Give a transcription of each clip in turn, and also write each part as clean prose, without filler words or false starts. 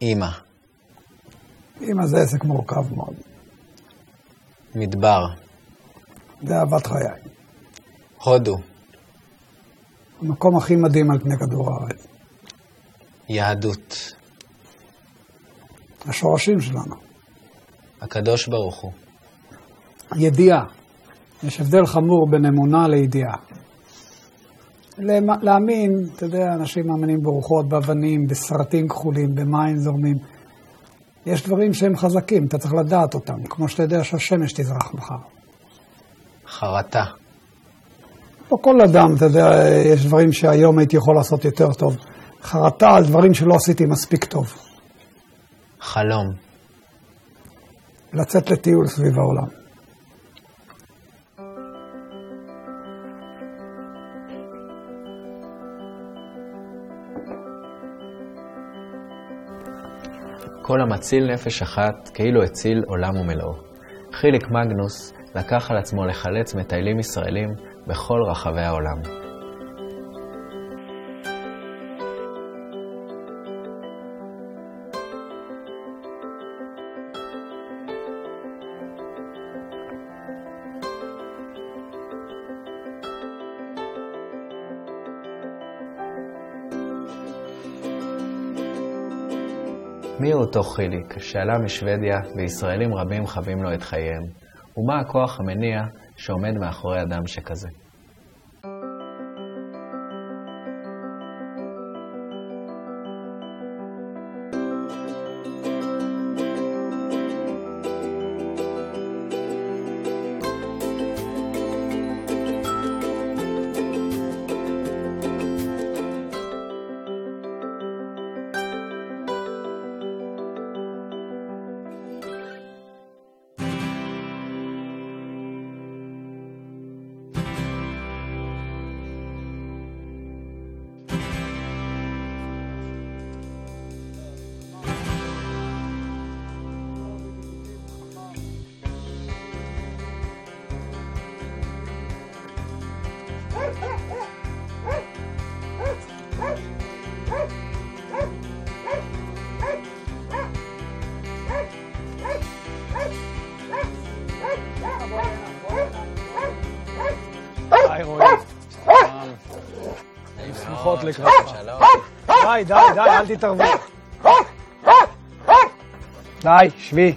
אמא. אמא זה עסק מורכב מאוד. מדבר. זה אהבת חיי. הודו. המקום הכי מדהים על פני כדור הארץ. יהדות. השורשים שלנו. הקדוש ברוך הוא. ידיעה. יש הבדל חמור בין אמונה לידיעה. להאמין, אתה יודע, אנשים מאמינים ברוחות, באבנים, בסרטים כחולים, במים זורמים. יש דברים שהם חזקים, אתה צריך לדעת אותם, כמו שאתה יודע שהשמש תזרח מחר. חרטה. פה כל אדם, אתה יודע, יש דברים שהיום הייתי יכול לעשות יותר טוב. חרטה על דברים שלא עשיתי מספיק טוב. חלום. לצאת לטיול סביב העולם. כל המציל נפש אחת כאילו הציל עולם ומלואו. חיליק מגנוס לקח על עצמו לחלץ מטיילים ישראלים בכל רחבי העולם. מי הוא אותו חיליק שעלה משוודיה וישראלים רבים חווים לו את חייהם? ומה הכוח המניע שעומד מאחורי אדם שכזה? היי רועי. היי שמחות לקראת. די, אל תתערבו. די,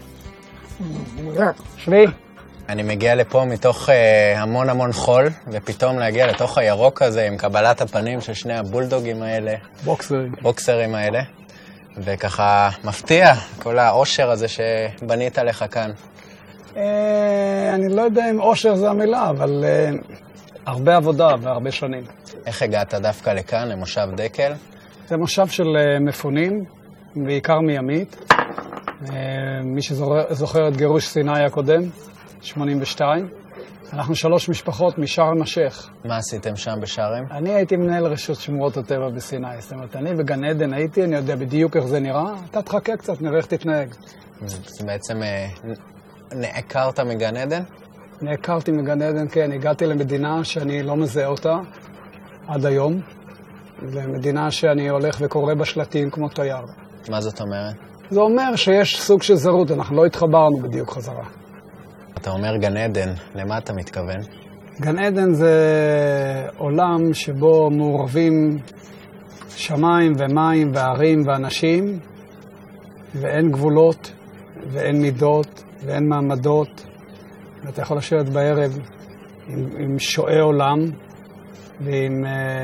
שבי. אני מגיע לפה מתוך המון חול, ופתאום להגיע לתוך הירוק הזה עם קבלת הפנים של שני הבולדוגים האלה. בוקסרים האלה. וככה מפתיע כל האושר הזה שבנית לך כאן. אני לא יודע אם אושר זה המילה, אבל הרבה עבודה והרבה שנים. איך הגעת דווקא לכאן, למושב דקל? זה מושב של מפונים, בעיקר מימית. מי שזוכר את גירוש סיני הקודם, 82. אנחנו 3 משפחות משארם א-שייח. מה עשיתם שם בשארם? אני הייתי מנהל רשות שמורות הטבע בסיני. זאת אומרת, אני בגן עדן הייתי, אני יודע בדיוק איך זה נראה. אתה תחכה קצת, נראה איך תתנהג. זה בעצם נעקרת מגן עדן? נעקרתי מגן עדן, כן. הגעתי למדינה שאני לא מזהה אותה עד היום. למדינה שאני הולך וקורא בשלטים כמו תייר. מה זאת אומרת? זה אומר שיש סוג של זרות, אנחנו לא התחברנו בדיוק חזרה. אתה אומר גן עדן, למה אתה מתכוון? גן עדן זה עולם שבו מעורבים שמיים ומים וערים ואנשים, ואין גבולות, ואין מידות, ואין מעמדות. ואתה יכול לשבת בערב עם שועי עולם, ועם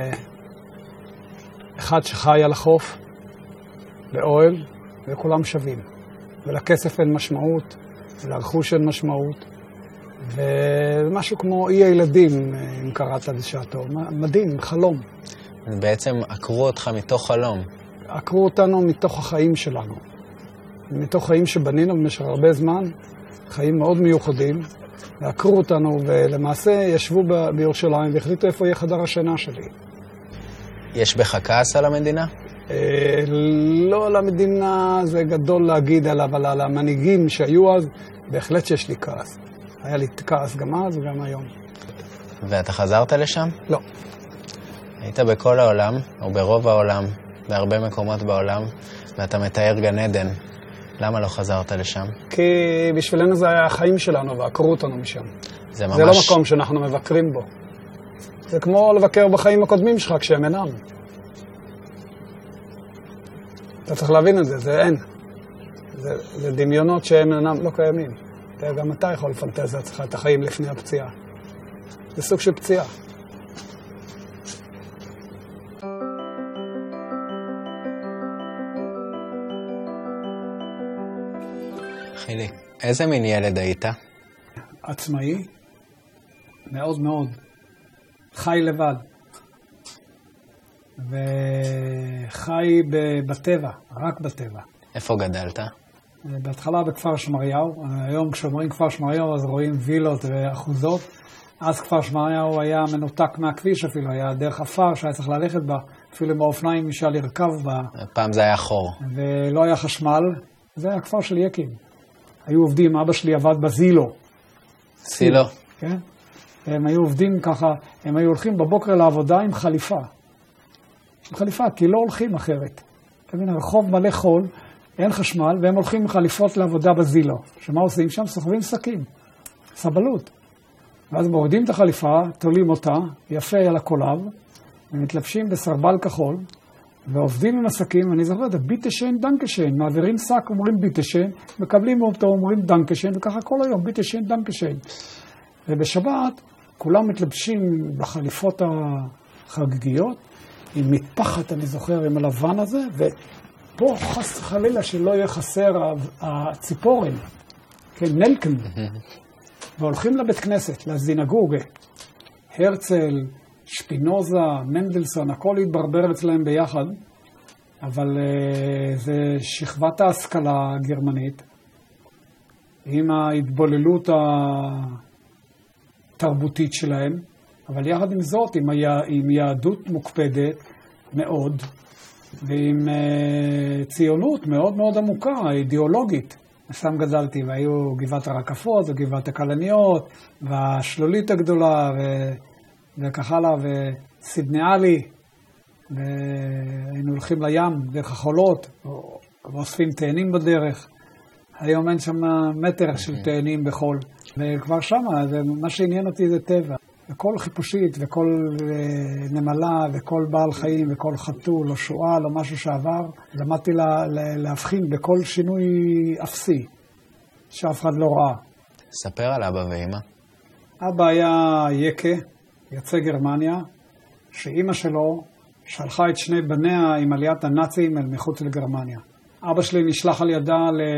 אחד שחי על החוף, באוהל, וכולם שווים. ולכסף אין משמעות, ולרכוש אין משמעות. ומשהו כמו אי הילדים, אם קראת בשעתו. מדהים, חלום. בעצם עקרו אותך מתוך חלום. עקרו אותנו מתוך החיים שלנו. מתוך חיים שבנינו במשך הרבה זמן, חיים מאוד מיוחדים, ועקרו אותנו, ולמעשה ישבו בירושלים והחליטו איפה יהיה חדר השינה שלי. יש בך כעס על המדינה? לא על המדינה, זה גדול להגיד עליו, אבל על המנהיגים שהיו אז, בהחלט שיש לי כעס. היה לי כעס גם אז וגם היום. ואתה חזרת לשם? לא. היית בכל העולם, או ברוב העולם, בהרבה מקומות בעולם. ואתה מתאר גן עדן. למה לא חזרת לשם? כי בשבילנו זה היה החיים שלנו, ועקרו אותנו משם. זה ממש... זה לא מקום שאנחנו מבקרים בו. זה כמו לבקר בחיים הקודמים שלך כשהם אינם. אתה צריך להבין את זה, זה אין. זה דמיונות שהם אינם לא קיימים. גם אתה יכול לפנטז לעצמך את החיים לפני הפציעה. זה סוג של פציעה. חילי, איזה מין ילד היית? עצמאי, מאוד מאוד. חי לבד. וחי בטבע, רק בטבע. איפה גדלת? בהתחלה בכפר שמריהו. היום כשאומרים כפר שמריהו אז רואים וילות ואחוזות. אז כפר שמריהו היה מנותק מהכביש אפילו, היה דרך אפר שהיה צריך ללכת בה, אפילו עם האופניים אפשר לרכב בה. פעם זה היה חור. ולא היה חשמל. זה היה כפר של יקים. היו עובדים, אבא שלי עבד בזילו. סילו? כן. הם היו עובדים ככה, הם היו הולכים בבוקר לעבודה עם חליפה. עם חליפה, כי לא הולכים אחרת. אתה מבין, הרחוב מלא חול, אין חשמל, והם הולכים עם חליפות לעבודה בזילו. שמה עושים שם? סוחבים שקים. סבלות. ואז מורידים את החליפה, תולים אותה, יפה על הקולב, ומתלבשים בסרבל כחול, ועובדים עם השקים, אני זוכר, ביטשן, דנקשן, מעבירים שק, אומרים ביטשן, מקבלים אותו, אומרים דנקשן, וככה כל היום, ביטשן, דנקשן. ובשבת, כולם מתלבשים בחליפות החגיגיות, עם מטפחת, אני זוכר, עם הלבן הזה, ופה חס חלילה שלא יהיה חסר הציפורים, כן, נלקן. והולכים לבית כנסת, לזינגוגה. הרצל, שפינוזה, מנדלסון, הכל התברבר אצלהם ביחד, אבל זה שכבת ההשכלה הגרמנית, עם ההתבוללות התרבותית שלהם, אבל יחד עם זאת, עם יהדות מוקפדת מאוד, ועם ציונות מאוד מאוד עמוקה, אידיאולוגית. שם גדלתי, והיו גבעת הרקפות, וגבעת הכלניות, והשלולית הגדולה, וכך הלאה, וסידנאלי, והיינו הולכים לים דרך החולות, ואוספים תאנים בדרך. היום אין שם מטר של תאנים בחול. וכבר שמה, מה שעניין אותי זה טבע. וכל חיפושית, וכל נמלה, וכל בעל חיים, וכל חתול, או שואל, או משהו שעבר, למדתי להבחין בכל שינוי אפסי, שאף אחד לא ראה. ספר על אבא ואמא. אבא היה יקה, יוצא גרמניה, שאימא שלו שלחה את שני בניה עם עליית הנאצים אל מחוץ לגרמניה. אבא שלי נשלח על ידה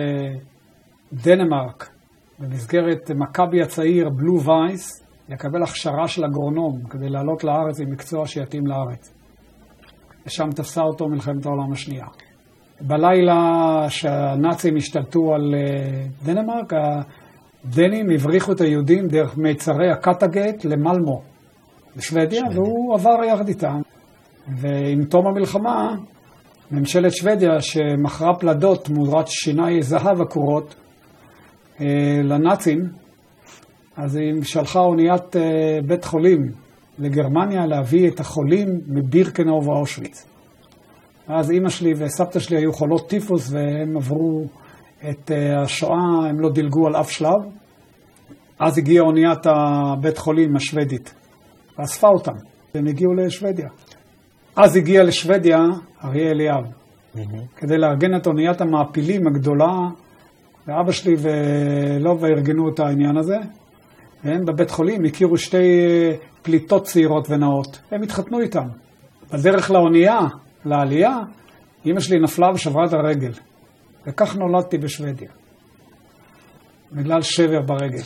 לדנמרק, במסגרת מכבי הצעיר בלו וייס, לקבל הכשרה של אגרונום, כדי לעלות לארץ עם מקצוע שיתאים לארץ. ושם תפסה אותו מלחמת העולם השנייה. בלילה שהנאצים השתלטו על דנמרק, הדנים הבריחו את היהודים דרך מיצרי הקטגט למלמו, בשוודיה, והוא עבר יחד איתם. ועם תום המלחמה, ממשלת שוודיה שמכרה פלדות תמורת שיני זהב עקורות לנאצים, אז היא שלחה אוניית בית חולים לגרמניה להביא את החולים מבירקנאו ואושוויץ. אז אמא שלי וסבתא שלי היו חולות טיפוס והם עברו את השואה, הם לא דילגו על אף שלב. אז הגיעה אוניית הבית חולים השוודית ואספה אותם, והם הגיעו לשוודיה. אז הגיע לשוודיה אריה אליאב, כדי לארגן את אוניית המעפילים הגדולה, ואבא שלי ולא וארגנו את העניין הזה. והם בבית חולים הכירו שתי פליטות צעירות ונאות. הם התחתנו איתם. בדרך לאונייה, לעלייה, אמא שלי נפלה ושברה את הרגל. וכך נולדתי בשוודיה. בגלל שבר ברגל.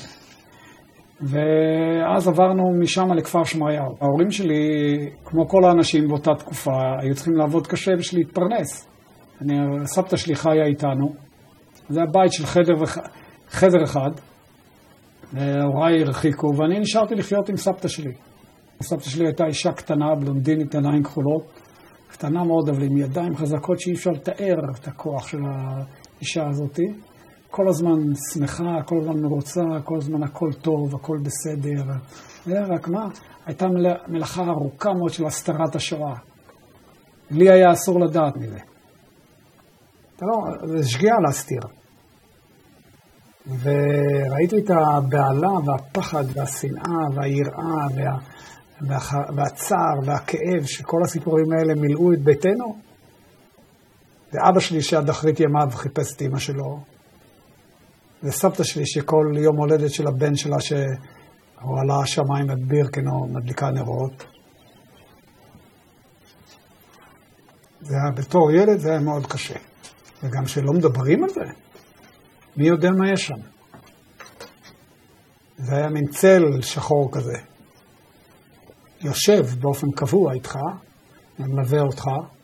ואז עברנו משם לכפר שמריהו. ההורים שלי, כמו כל האנשים באותה תקופה, היו צריכים לעבוד קשה בשביל להתפרנס. סבתא שלי חיה איתנו. זה הבית של חדר אחד. הוריי הרחיקו, ואני נשארתי לחיות עם סבתא שלי. סבתא שלי הייתה אישה קטנה, בלונדינית, עיניים כחולות, קטנה מאוד, אבל עם ידיים חזקות שאי אפשר לתאר את הכוח של האישה הזאת. כל הזמן שמחה, כל הזמן מרוצה, כל הזמן הכל טוב, הכל בסדר. רק מה? הייתה מלאכה ארוכה מאוד של הסתרת השואה. לי היה אסור לדעת מזה. זה שגיאה להסתיר. וראיתי את הבעלה והפחד והשנאה והיראה והצער והכאב שכל הסיפורים האלה מילאו את ביתנו. ואבא שלי שעד אחרית ימיו חיפש את אמא שלו. וסבתא שלי שכל יום הולדת של הבן שלה שהוא עלה השמיים בבירקנו מדליקה נרות. זה היה בתור ילד, זה היה מאוד קשה. וגם שלא מדברים על זה. מי יודע מה יש שם? זה היה מין צל שחור כזה. יושב באופן קבוע איתך, מלווה אותך,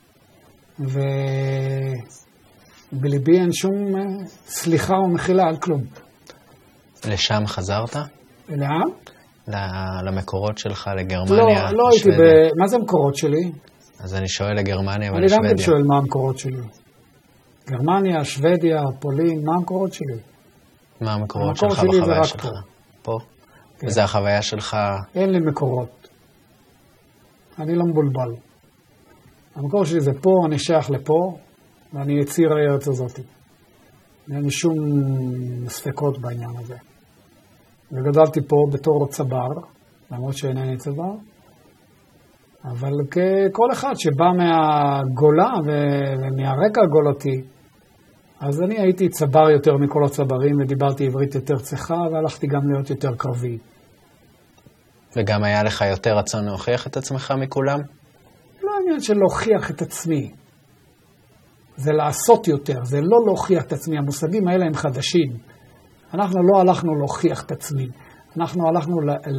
ובליבי אין שום סליחה או מחילה על כלום. לשם חזרת? לאן? למקורות שלך, לגרמניה, לא הייתי מה זה המקורות שלי? אז אני שואל לגרמניה ולשוודיה. אני גם שואל מה המקורות שלי. גרמניה, שוודיה, פולין, מה המקורות שלי? מה המקורות שלך בחוויה שלך? פה? כן. וזה החוויה שלך? אין לי מקורות. אני לא מבולבל. המקור שלי זה פה, אני שייך לפה, ואני יציר הארץ הזאת. אין לי שום ספקות בעניין הזה. וגדלתי פה בתור צבר, למרות שאינני צבר, אבל ככל אחד שבא מהגולה ומהרקע הגולתי, אז אני הייתי צבר יותר מכל הצברים, ודיברתי עברית יותר צחה, והלכתי גם להיות יותר קרבי. וגם היה לך יותר רצון להוכיח את עצמך מכולם? לא עניין של להוכיח את עצמי. זה לעשות יותר, זה לא להוכיח את עצמי. המושגים האלה הם חדשים. אנחנו לא הלכנו להוכיח את עצמי. אנחנו הלכנו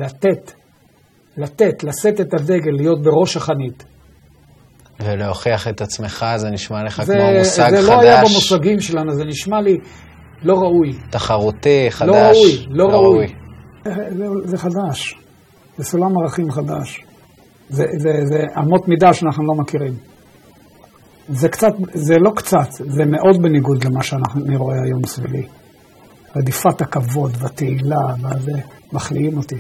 לשאת את הדגל, להיות בראש החנית. ולהוכיח את עצמך, זה נשמע לך כמו מושג חדש. זה לא היה במושגים שלנו, זה נשמע לי לא ראוי. תחרותי, חדש. לא ראוי. זה חדש. זה סולם ערכים חדש. זה אמות מידה שאנחנו לא מכירים. זה לא קצת, זה מאוד בניגוד למה שאני רואה היום סביבי. רדיפת הכבוד והתהילה, וזה מחליאים אותי.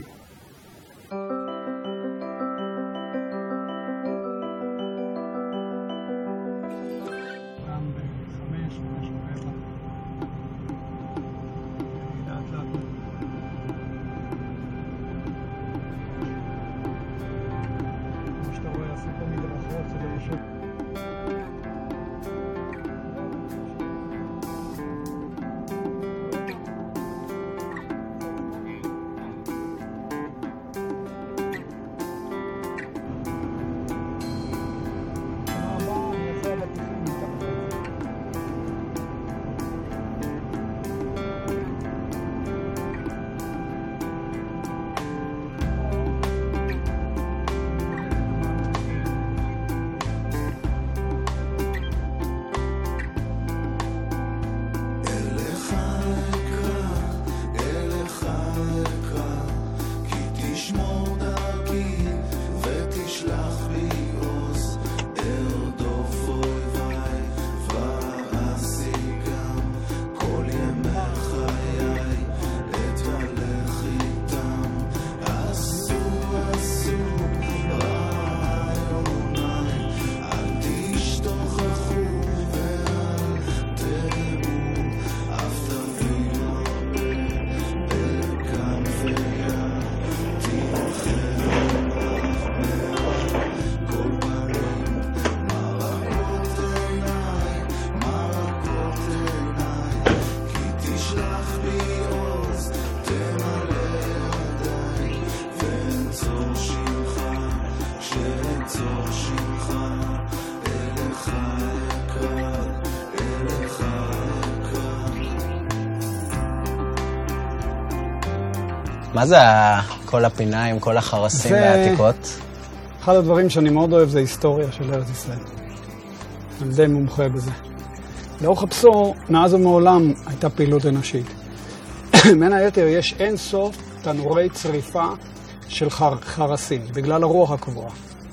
מה זה כל הפיניים, כל החרסים והעתיקות? אחד הדברים שאני מאוד אוהב זה היסטוריה של ארץ ישראל. אני די מומחה בזה. לאורך הפסור, מאז ומעולם הייתה פעילות אנושית. בין היתר יש אין סוף תנורי צריפה של חרסים, בגלל הרוח הקבועה.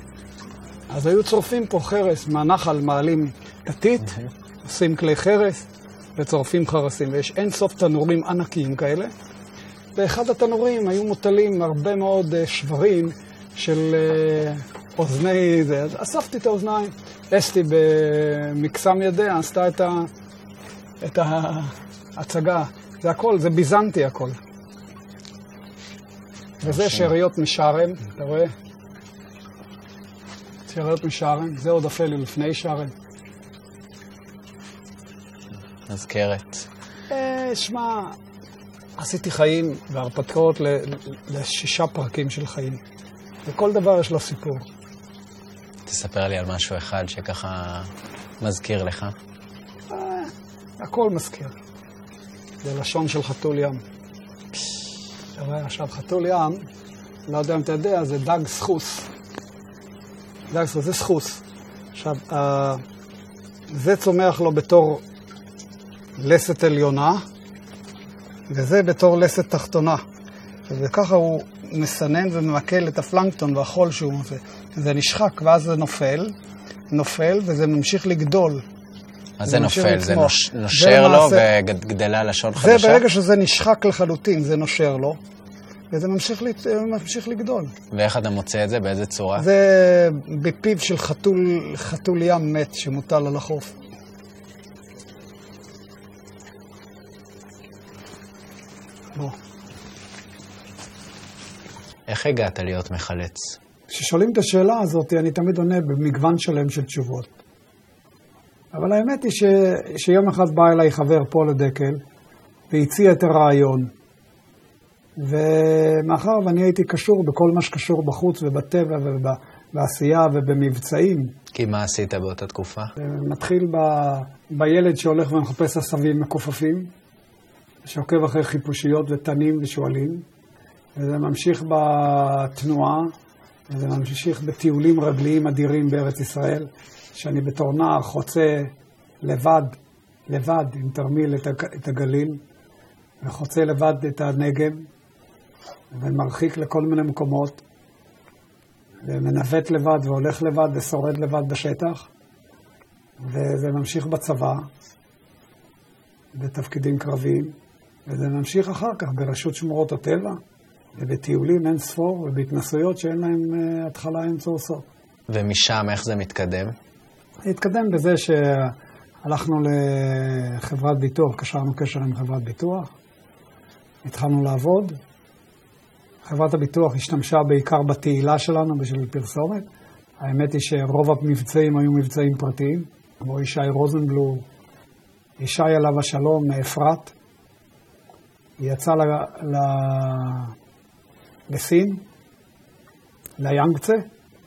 אז היו צורפים פה חרס מהנחל, מעלים תתית, עושים כלי חרס וצורפים חרסים. ויש אין סוף תנורים ענקיים כאלה. באחד התנורים היו מוטלים הרבה מאוד שברים של אוזני זה. אז אספתי את האוזניים, אסתי במקסם ידיה, עשתה את את ההצגה. זה הכל, זה ביזנטי הכל. וזה שאריות משארם, אתה רואה? שאריות משארם, זה עוד אפילו לפני שארם. מזכרת. שמע, עשיתי חיים והרפתקאות ל6 פרקים של חיים. וכל דבר יש לו סיפור. תספר לי על משהו אחד שככה מזכיר לך. הכל מזכיר. זה לשון של חתול ים. עכשיו, חתול ים, לא יודע אם אתה יודע, זה דג סחוס. דג סחוס, זה סחוס. עכשיו, זה צומח לו בתור לסת עליונה, וזה בתור לסת תחתונה. וככה הוא מסנן וממקל את הפלנקטון והחול שהוא עושה. זה נשחק, ואז זה נופל, וזה ממשיך לגדול. אז זה נופל, זה נושר לו וגדלה לשון חדשה? זה ברגע שזה נשחק לחלוטין, זה נושר לו, וזה ממשיך לגדול. ואיך אתה מוצא את זה? באיזה צורה? זה בפיו של חתול ים מת שמוטל על החוף. בוא. איך הגעת להיות מחלץ? כששואלים את השאלה הזאת, אני תמיד עונה במגוון שלם של תשובות. אבל האמת היא שיום אחד בא אליי חבר פה לדקל, והציע את הרעיון. ומאחר ואני הייתי קשור בכל מה שקשור בחוץ ובטבע ובעשייה ובמבצעים. כי מה עשית באותה תקופה? מתחיל בילד שהולך ומחפש עשבים מכופפים, שעוקב אחרי חיפושיות ותנים ושואלים, וזה ממשיך בתנועה, וזה ממשיך בטיולים רגליים אדירים בארץ ישראל, שאני בתור נער חוצה לבד עם תרמיל את הגליל, וחוצה לבד את הנגב, ומרחיק לכל מיני מקומות, ומנווט לבד והולך לבד ושורד לבד בשטח, וזה ממשיך בצבא, בתפקידים קרביים, וזה ממשיך אחר כך ברשות שמורות הטבע, ובטיולים אין ספור, ובהתנסויות שאין להם התחלה אין צור סוף. ומשם איך זה מתקדם? התקדם בזה שהלכנו לחברת ביטוח, קשרנו קשר עם חברת ביטוח, התחלנו לעבוד. חברת הביטוח השתמשה בעיקר בתהילה שלנו בשביל פרסומת. האמת היא שרוב המבצעים היו מבצעים פרטיים, כמו ישי רוזנבלום, ישי עליו השלום מאפרת. היא יצאה לסין, ליאנגצה,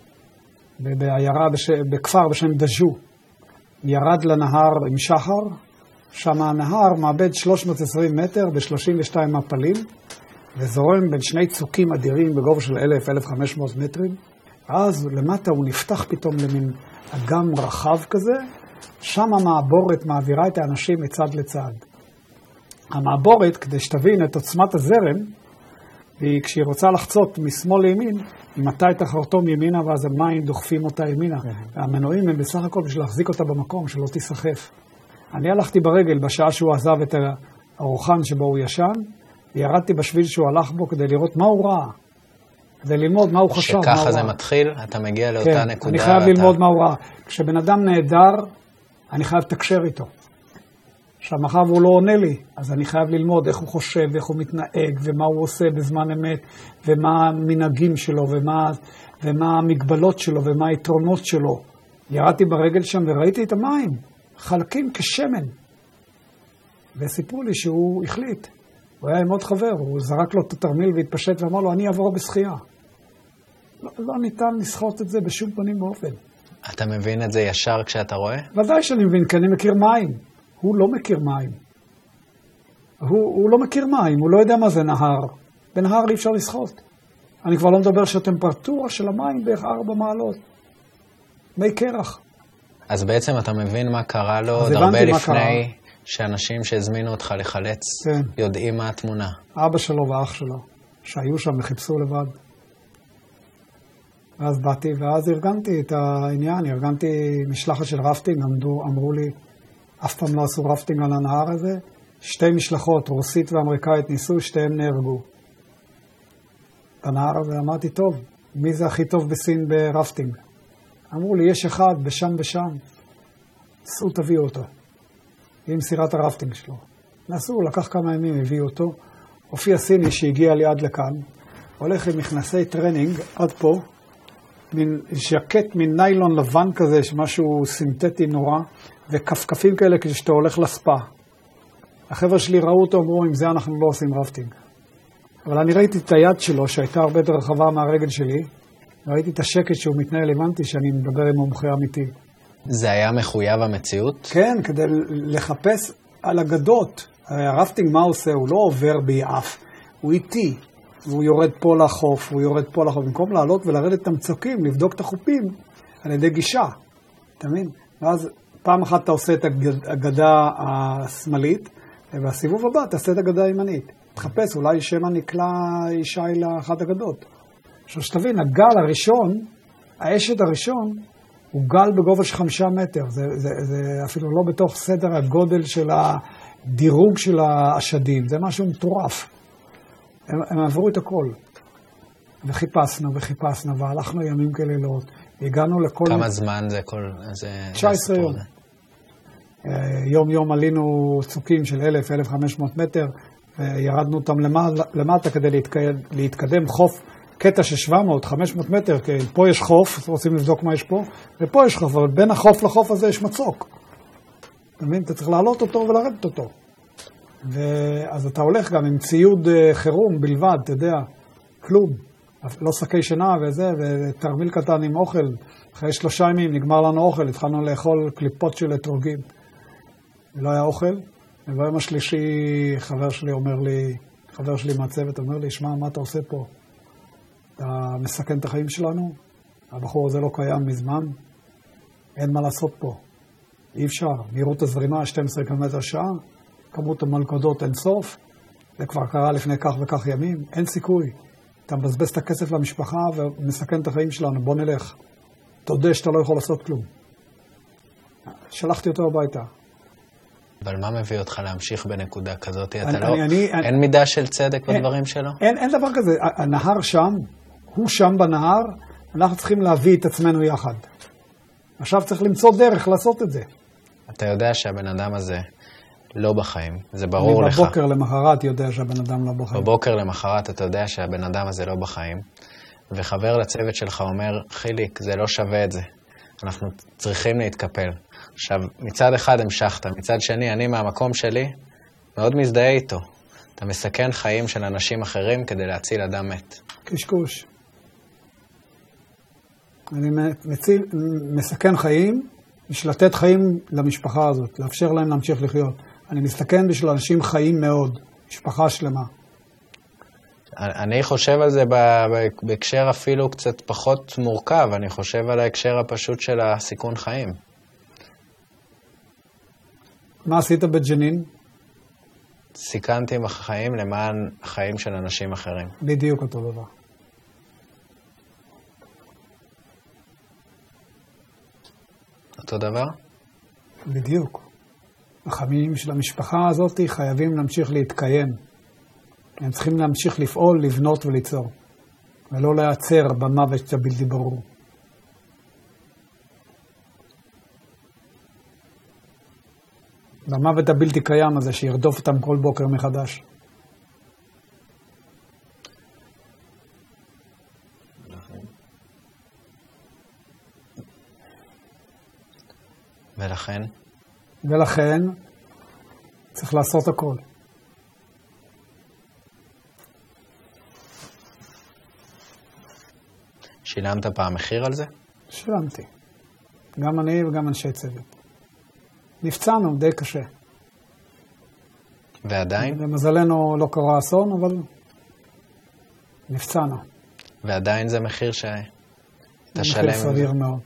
בכפר בשם דז'ו. ירד לנהר עם שחר, שם הנהר מאבד 320 מטר ב-32 מפלים, וזורם בין שני צוקים אדירים בגובה של 1,000-1,500 מטרים. אז למטה הוא נפתח פתאום למין אגם רחב כזה, שם המעבורת מעבירה את האנשים מצד לצד. המעבורת, כדי שתבין את עוצמת הזרם, כשהיא רוצה לחצות משמאל לימין, היא מטה את החרטום ימינה, ואז המים דוחפים אותה ימינה. והמנועים הם בסך הכל בשביל להחזיק אותה במקום, שלא תיסחף. אני הלכתי ברגל בשעה שהוא עזב את האורחן שבו הוא ישן, וירדתי בשביל שהוא הלך בו כדי לראות מה הוא ראה. כדי ללמוד מה הוא חשב, מה הוא ראה. שככה זה מתחיל, אתה מגיע לאותה נקודה. כן, אני חייב ללמוד מה הוא ראה. כשבן אדם נהדר, אני חייב לתקשר איתו. עכשיו, מאחר והוא לא עונה לי, אז אני חייב ללמוד איך הוא חושב, איך הוא מתנהג, ומה הוא עושה בזמן אמת, ומה המנהגים שלו, ומה המגבלות שלו, ומה היתרונות שלו. ירדתי ברגל שם וראיתי את המים, חלקים כשמן. וסיפרו לי שהוא החליט. הוא היה עם עוד חבר, הוא זרק לו את התרמיל והתפשט ואמר לו, אני אעבור בשחייה. לא ניתן לשחות את זה בשום פנים באופן. אתה מבין את זה ישר כשאתה רואה? ודאי שאני מבין, כי אני מכיר מים. הוא לא מכיר מים. הוא לא מכיר מים, הוא לא יודע מה זה נהר. בנהר אי אפשר לשחות. אני כבר לא מדבר שהטמפרטורה של המים בערך 4 מעלות. מי קרח. אז בעצם אתה מבין מה קרה לו עוד הרבה לפני שאנשים שהזמינו אותך לחלץ יודעים מה התמונה. אבא שלו ואח שלו, שהיו שם וחיפשו לבד. ואז באתי, ואז ארגנתי את העניין, ארגנתי משלחת של רפטינג, אמרו לי, אף פעם לא עשו רפטינג על הנהר הזה, 2 משלחות, רוסית ואמריקאית ניסו, 2 נהרגו. בנהר הזה אמרתי, טוב, מי זה הכי טוב בסין ברפטינג? אמרו לי, יש אחד בשם, סעו תביאו אותו. עם סירת הרפטינג שלו. נסעו, לקח כמה ימים, הביאו אותו. הופיע סיני שהגיע לי עד לכאן, הולך עם מכנסי טרנינג עד פה, מין ז'קט מין ניילון לבן כזה, משהו סינתטי נורא, וכפכפים כאלה כשאתה הולך לספה. החבר'ה שלי ראו אותו, אמרו, עם זה אנחנו לא עושים רפטינג. אבל אני ראיתי את היד שלו, שהייתה הרבה יותר רחבה מהרגל שלי, ראיתי את השקט שהוא מתנהל, הבנתי שאני מדבר עם מומחה אמיתי. זה היה מחויב המציאות? כן, כדי לחפש על אגדות. הרפטינג מה עושה? הוא לא עובר ביעף, הוא איטי. והוא יורד פה לחוף, הוא יורד פה לחוף. במקום לעלות ולרדת את המצוקים, לבדוק את החופים על ידי גישה. אתה מבין? ואז פעם אחת אתה עושה את הגדה השמאלית, והסיבוב הבא תעשה את הגדה הימנית. תחפש, אולי שמה נקלע אישה לאחת הגדות. עכשיו שתבין, הגל הראשון, האשד הראשון, הוא גל בגובה של 5 מטר. זה אפילו לא בתוך סדר הגודל של הדירוג של השדים. זה משהו מטורף. הם עברו את הכל. וחיפשנו, והלכנו ימים כלילות. הגענו לכל... כמה זמן זה כל... 19 יום. יום עלינו צוקים של 1,000-1,500 מטר, וירדנו אותם למטה כדי להתקדם חוף, קטע של 700-500 מטר, כי פה יש חוף, רוצים לבדוק מה יש פה, ופה יש חוף, אבל בין החוף לחוף הזה יש מצוק. אתה מבין? אתה צריך לעלות אותו ולרדת אותו. ואז אתה הולך גם עם ציוד חירום בלבד, אתה יודע, כלום. לא שקי שינה וזה, ותרמיל קטן עם אוכל. אחרי 3 ימים נגמר לנו אוכל, התחלנו לאכול קליפות של אתרוגים. לא היה אוכל. וביום השלישי חבר שלי מהצוות אומר לי, שמע, מה אתה עושה פה? אתה מסכן את החיים שלנו? הבחור הזה לא קיים מזמן. אין מה לעשות פה. אי אפשר. מהירות הזרימה 12 קילומטר שעה. כמות המלכודות אין סוף. זה כבר קרה לפני כך וכך ימים. אין סיכוי. אתה מבזבז את הכסף למשפחה ומסכן את החיים שלנו. בוא נלך. תודה שאתה לא יכול לעשות כלום. שלחתי אותו הביתה. אבל מה מביא אותך להמשיך בנקודה כזאת? אין מידה של צדק בדברים שלו? אין דבר כזה. הנהר שם, הוא שם בנהר, אנחנו צריכים להביא את עצמנו יחד. עכשיו צריך למצוא דרך לעשות את זה. אתה יודע שהבן אדם הזה לא בחיים, זה ברור לך. אני בבוקר למחרת יודע שהבן אדם לא בחיים. בבוקר למחרת אתה יודע שהבן אדם הזה לא בחיים, וחבר לצוות שלך אומר, חיליק, זה לא שווה את זה. אנחנו צריכים להתקפל. עכשיו, מצד אחד המשכת, מצד שני, אני מהמקום שלי מאוד מזדהה איתו. אתה מסכן חיים של אנשים אחרים כדי להציל אדם מת. קשקוש. אני מסכן חיים בשביל לתת חיים למשפחה הזאת, לאפשר להם להמשיך לחיות. אני מסתכן בשביל אנשים חיים מאוד, משפחה שלמה. אני חושב על זה בהקשר אפילו קצת פחות מורכב, אני חושב על ההקשר הפשוט של הסיכון חיים. מה עשית בג'נין? סיכנתי בחיים למען החיים של אנשים אחרים. בדיוק אותו דבר. אותו דבר? בדיוק. החיים של המשפחה הזאת חייבים להמשיך להתקיים. הם צריכים להמשיך לפעול, לבנות וליצור. ולא להיעצר במוות הבלתי ברור. במוות הבלתי קיים הזה שירדוף אותם כל בוקר מחדש. ולכן צריך לעשות הכל. שילמת פעם מחיר על זה? שילמתי. גם אני וגם אנשי צוות. נפצענו די קשה. ועדיין? למזלנו לא קרה אסון, אבל נפצענו. ועדיין זה מחיר שאתה שלם. מחיר סביר מאוד.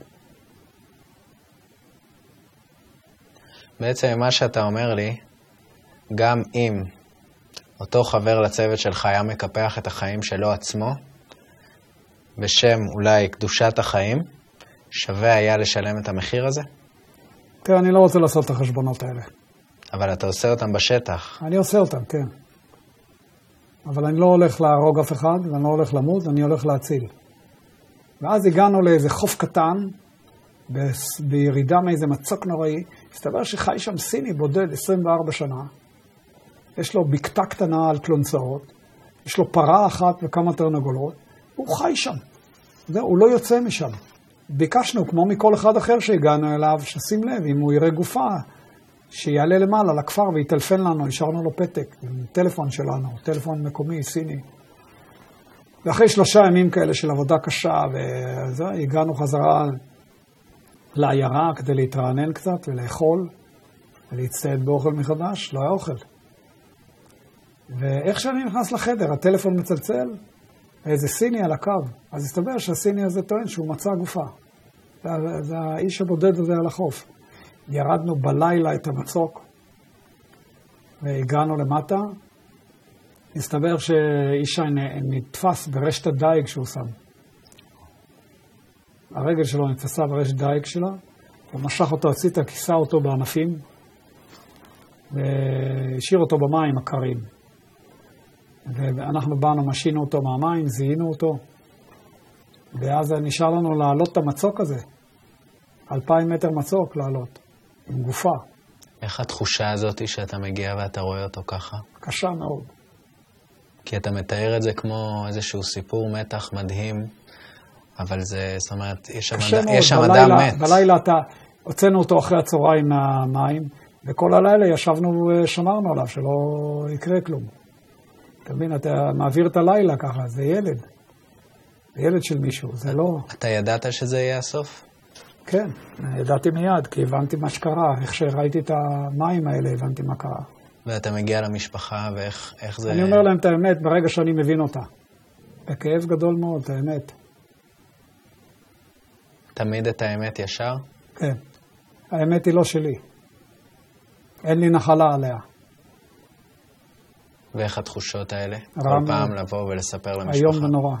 בעצם מה שאתה אומר לי, גם אם אותו חבר לצוות שלך היה מקפח את החיים שלו עצמו, בשם אולי קדושת החיים, שווה היה לשלם את המחיר הזה? תראה, אני לא רוצה לעשות את החשבונות האלה. אבל אתה עושה אותם בשטח. אני עושה אותם, כן. אבל אני לא הולך להרוג אף אחד, ואני לא הולך למות, אני הולך להציל. ואז הגענו לאיזה חוף קטן, בירידה מאיזה מצוק נוראי, מסתבר שחי שם סיני בודד 24 שנה, יש לו בקתה קטנה על קלונסאות, יש לו פרה אחת וכמה תרנגולות, הוא חי שם. הוא לא יוצא משם. ביקשנו, כמו מכל אחד אחר שהגענו אליו, ששים לב, אם הוא יראה גופה, שיעלה למעלה לכפר ויטלפן לנו, השארנו לו פתק, עם טלפון שלנו, טלפון מקומי, סיני. ואחרי 3 ימים כאלה של עבודה קשה, הגענו חזרה לעיירה כדי להתרענן קצת ולאכול, ולהצטייד באוכל מחדש, לא היה אוכל. ואיך שאני נכנס לחדר, הטלפון מצלצל, איזה סיני על הקו. אז הסתבר שהסיני הזה טוען שהוא מצא גופה. זה האיש הבודד הזה על החוף. ירדנו בלילה את המצוק, והגענו למטה. הסתבר שאישה נתפס ברשת הדייג שהוא שם. הרגל שלו נתפסה ברשת דייג שלה, הוא משך אותו הצידה, כיסה אותו בענפים, והשאיר אותו במים הקרים. ואנחנו באנו, משינו אותו מהמים, זיהינו אותו, ואז נשאר לנו לעלות את המצוק הזה. 2,000 מטר מצוק לעלות, עם גופה. איך התחושה הזאת שאתה מגיע ואתה רואה אותו ככה? קשה מאוד. כי אתה מתאר את זה כמו איזשהו סיפור מתח מדהים, אבל זה, זאת אומרת, יש שם אדם מת. בלילה הוצאנו אותו אחרי הצהריים מהמים, וכל הלילה ישבנו ושמרנו עליו, שלא יקרה כלום. אתה מבין, אתה מעביר את הלילה ככה, זה ילד. זה ילד של מישהו, זה לא... אתה ידעת שזה יהיה הסוף? כן, ידעתי מיד, כי הבנתי מה שקרה. איך שראיתי את המים האלה, הבנתי מה קרה. ואתה מגיע למשפחה, ואיך זה... אני אומר להם את האמת ברגע שאני מבין אותה. בכאב גדול מאוד, את האמת. תמיד את האמת ישר? כן. האמת היא לא שלי. אין לי נחלה עליה. ואיך התחושות האלה? כל פעם לבוא ולספר למשפחה. היום זה נורא.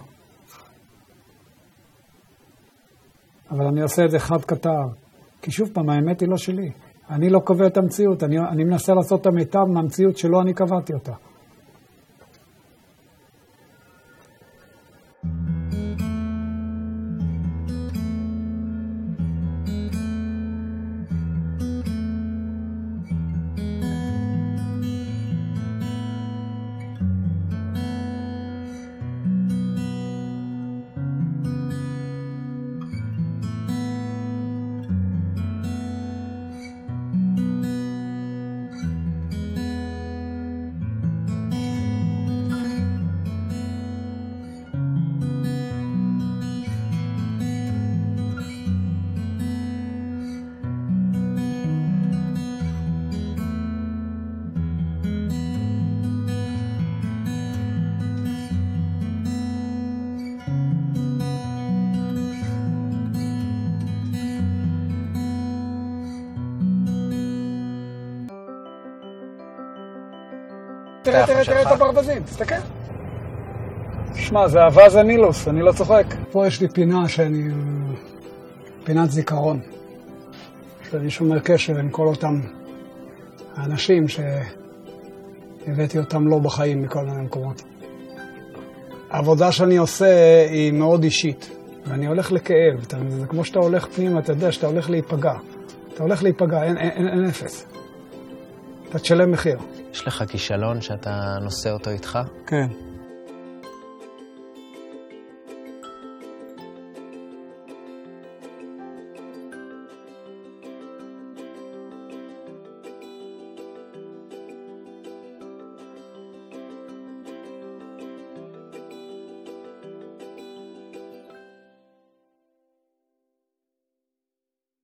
אבל אני עושה את זה חד קטר. כי שוב פעם, האמת היא לא שלי. אני לא קובע את המציאות. אני מנסה לעשות את המיטב מהמציאות שלא אני קבעתי אותה. תראה את הברווזים, תסתכל. שמע, זה אווז הנילוס, אני לא צוחק. פה יש לי פינה פינת זיכרון. שאני שומר קשר עם כל אותם האנשים שהבאתי אותם לא בחיים מכל מיני מקומות. העבודה שאני עושה היא מאוד אישית, ואני הולך לכאב. זה כמו שאתה הולך פנימה, אתה יודע שאתה הולך להיפגע. אתה הולך להיפגע, אין אפס. אתה תשלם מחיר. יש לך כישלון שאתה נושא אותו איתך? כן.